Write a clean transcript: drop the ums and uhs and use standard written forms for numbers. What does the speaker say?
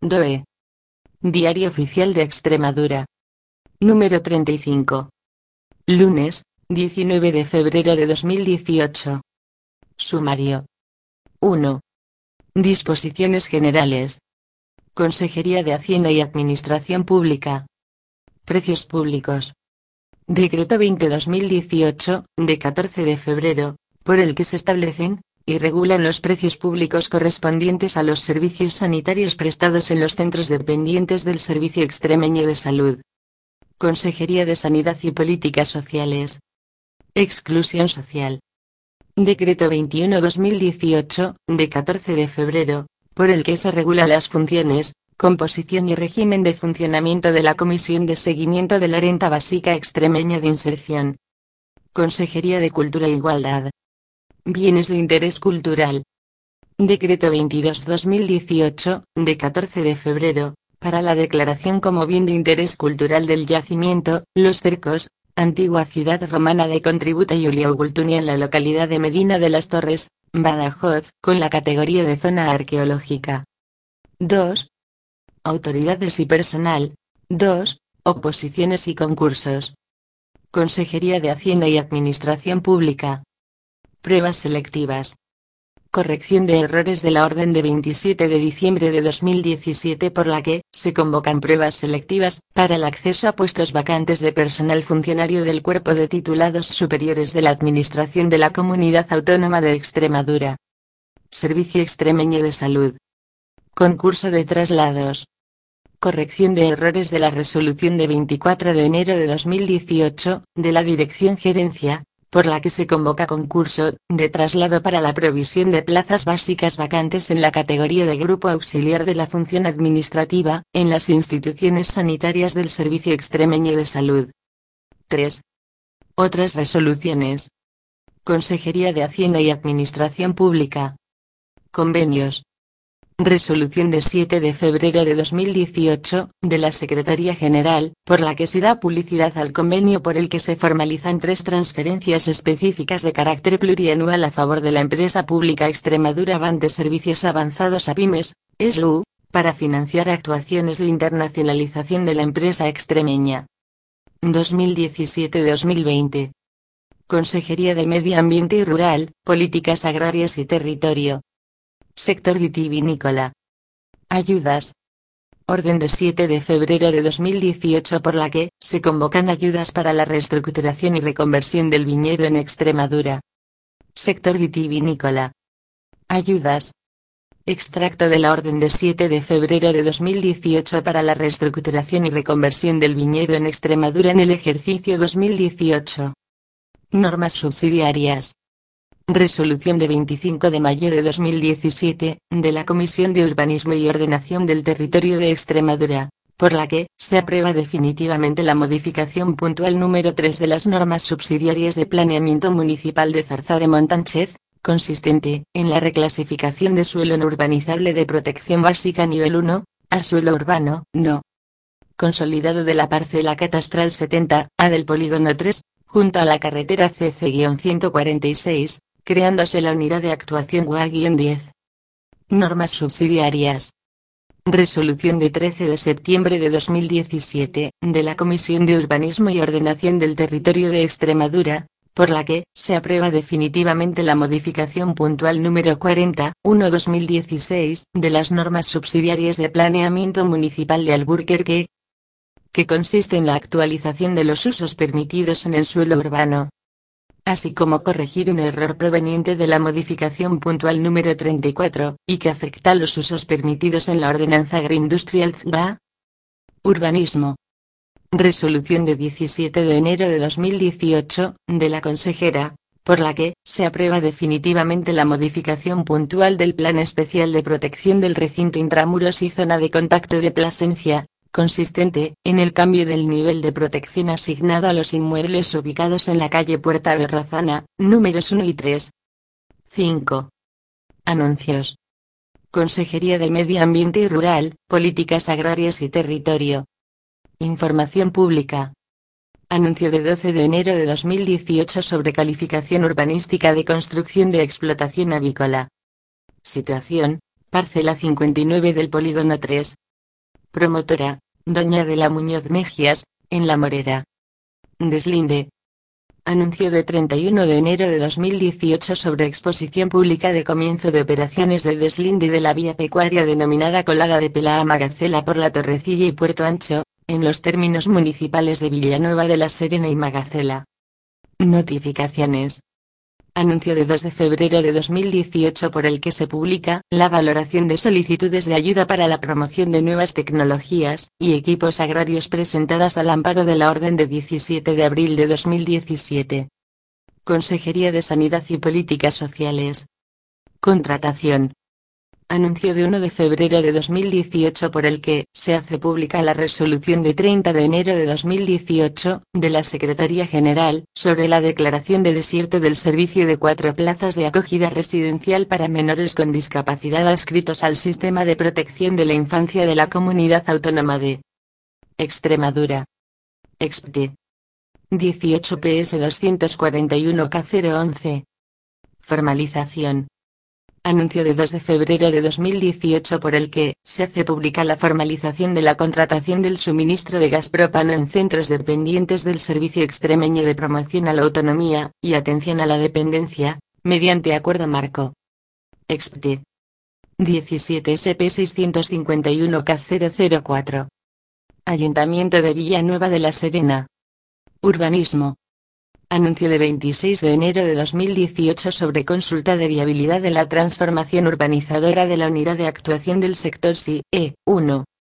DOE. Diario Oficial de Extremadura. Número 35. Lunes, 19 de febrero de 2018. Sumario. 1. Disposiciones generales. Consejería de Hacienda y Administración Pública. Precios públicos. Decreto 20-2018, de 14 de febrero, por el que se establecen y regulan los precios públicos correspondientes a los servicios sanitarios prestados en los centros dependientes del Servicio Extremeño de Salud. Consejería de Sanidad y Políticas Sociales. Exclusión social. Decreto 21-2018, de 14 de febrero, por el que se regula las funciones, composición y régimen de funcionamiento de la Comisión de Seguimiento de la Renta Básica Extremeña de Inserción. Consejería de Cultura e Igualdad. Bienes de interés cultural. Decreto 22-2018, de 14 de febrero, para la declaración como bien de interés cultural del yacimiento, Los Cercos, antigua ciudad romana de Contributa y Uliaugultunia en la localidad de Medina de las Torres, Badajoz, con la categoría de zona arqueológica. 2. Autoridades y personal. 2. Oposiciones y concursos. Consejería de Hacienda y Administración Pública. Pruebas selectivas. Corrección de errores de la orden de 27 de diciembre de 2017 por la que se convocan pruebas selectivas para el acceso a puestos vacantes de personal funcionario del Cuerpo de Titulados Superiores de la Administración de la Comunidad Autónoma de Extremadura. Servicio Extremeño de Salud. Concurso de traslados. Corrección de errores de la resolución de 24 de enero de 2018 de la Dirección Gerencia, por la que se convoca concurso de traslado para la provisión de plazas básicas vacantes en la categoría de Grupo Auxiliar de la Función Administrativa, en las instituciones sanitarias del Servicio Extremeño de Salud. 3. Otras resoluciones. Consejería de Hacienda y Administración Pública. Convenios. Resolución de 7 de febrero de 2018, de la Secretaría General, por la que se da publicidad al convenio por el que se formalizan 3 transferencias específicas de carácter plurianual a favor de la empresa pública Extremadura Ban de Servicios Avanzados a Pymes, SLU, para financiar actuaciones de internacionalización de la empresa extremeña. 2017-2020. Consejería de Medio Ambiente y Rural, Políticas Agrarias y Territorio. Sector vitivinícola. Ayudas. Orden de 7 de febrero de 2018 por la que se convocan ayudas para la reestructuración y reconversión del viñedo en Extremadura. Sector vitivinícola. Ayudas. Extracto de la Orden de 7 de febrero de 2018 para la reestructuración y reconversión del viñedo en Extremadura en el ejercicio 2018. Normas subsidiarias. Resolución de 25 de mayo de 2017, de la Comisión de Urbanismo y Ordenación del Territorio de Extremadura, por la que se aprueba definitivamente la modificación puntual número 3 de las normas subsidiarias de planeamiento municipal de Zarza de Montánchez, consistente en la reclasificación de suelo no urbanizable de protección básica nivel 1, a suelo urbano, no consolidado de la parcela catastral 70A del polígono 3, junto a la carretera CC-146, creándose la unidad de actuación UA-10. Normas subsidiarias. Resolución de 13 de septiembre de 2017, de la Comisión de Urbanismo y Ordenación del Territorio de Extremadura, por la que se aprueba definitivamente la modificación puntual número 40-1/2016 de las normas subsidiarias de planeamiento municipal de Alburquerque, que consiste en la actualización de los usos permitidos en el suelo urbano, así como corregir un error proveniente de la modificación puntual número 34, y que afecta a los usos permitidos en la Ordenanza Agroindustrial ZBA. Urbanismo. Resolución de 17 de enero de 2018, de la consejera, por la que se aprueba definitivamente la modificación puntual del Plan Especial de Protección del Recinto Intramuros y Zona de Contacto de Plasencia, consistente en el cambio del nivel de protección asignado a los inmuebles ubicados en la calle Puerta Berrazana, números 1 y 3. 5. Anuncios. Consejería de Medio Ambiente y Rural, Políticas Agrarias y Territorio. Información pública. Anuncio de 12 de enero de 2018 sobre calificación urbanística de construcción de explotación avícola. Situación: parcela 59 del polígono 3, Promotora, Doña de la Muñoz Mejías, en La Morera. Deslinde. Anuncio de 31 de enero de 2018 sobre exposición pública de comienzo de operaciones de deslinde de la vía pecuaria denominada Colada de Pelá a Magacela por La Torrecilla y Puerto Ancho, en los términos municipales de Villanueva de la Serena y Magacela. Notificaciones. Anuncio de 2 de febrero de 2018 por el que se publica la valoración de solicitudes de ayuda para la promoción de nuevas tecnologías y equipos agrarios presentadas al amparo de la Orden de 17 de abril de 2017. Consejería de Sanidad y Políticas Sociales. Contratación. Anuncio de 1 de febrero de 2018 por el que se hace pública la resolución de 30 de enero de 2018 de la Secretaría General sobre la declaración de desierto del servicio de 4 plazas de acogida residencial para menores con discapacidad adscritos al Sistema de Protección de la Infancia de la Comunidad Autónoma de Extremadura. Expte. 18 PS 241 K 011. Formalización. Anuncio de 2 de febrero de 2018 por el que se hace pública la formalización de la contratación del suministro de gas propano en centros dependientes del Servicio Extremeño de Promoción a la Autonomía y Atención a la Dependencia, mediante Acuerdo Marco. Expte. 17 SP 651 K 004. Ayuntamiento de Villanueva de la Serena. Urbanismo. Anuncio de 26 de enero de 2018 sobre consulta de viabilidad de la transformación urbanizadora de la Unidad de Actuación del Sector SIE 1.